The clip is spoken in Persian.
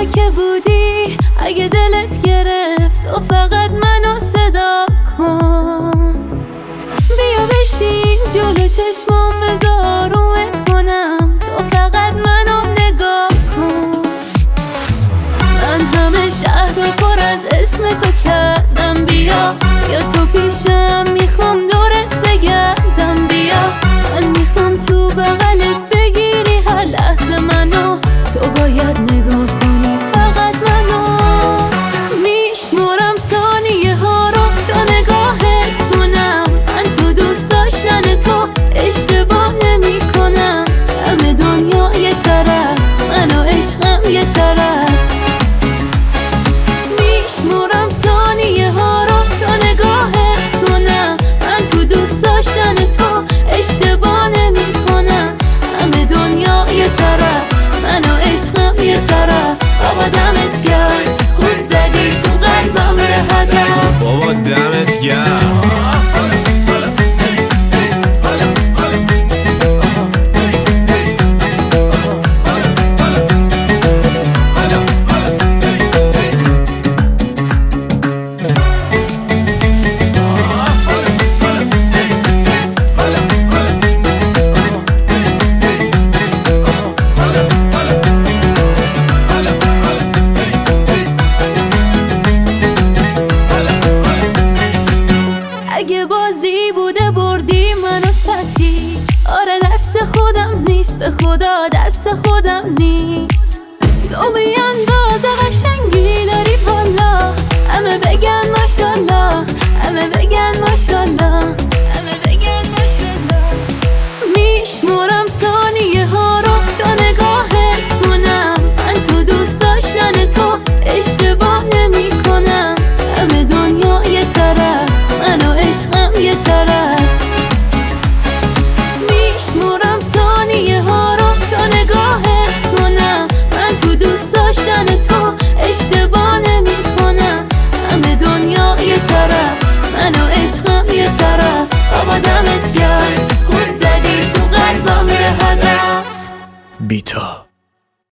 اینجا که بودی اگه دلت گرفت و فقط منو صدا کن. بیا بشین جلو چشمام بذار آرومت کنم، تو فقط منو نگاه کن. من همه شهر رو پر از اسم تو کردم، بیا تو پیشم میخوام دورت بگردم. بیا من میخوام تو بغلت بگیری هر لحظه منو، تو باید نگاه کنی فقط منو. میشمرم ثانیه ها رو تا نگاهت کنم، من تو دوست داشتن تو اشتباه نمی کنم. همه دنیا یه طرف، من و عشقم یه طرف. میشمرم ثانیه ها رو تا نگاهت کنم، من تو دوست داشتن تو اشتباه نمی کنم. همه دنیا یه طرف، من و عشقم یه طرف. بابا دمت گرم، خوب زدی تو قلبم به هدف. بابا دمت گرم. اگه بازی بوده بردی منو سطحی، آره دست خودم نیست، به خدا دست خودم نیست. تو بی اندازه قشنگی داری والا، همه بگن ماشالله، همه بگن ماشالله، همه بگن ماشالله. میشمرم ثانیه ها رو تا نگاهت کنم، من تو دوست داشتن تو اشتباه نمی کنم. همه دنیا یه طرف، من و عشقم یه طرف. میشمرم ثانیه ها رو تا نگاهت کنم، من تو دوست داشتن تو اشتباه نمی کنم. همه دنیا یه طرف، من و عشقم یه طرف. بابا دمت گرم، خوب زدی تو قلبم به هدف. بیتا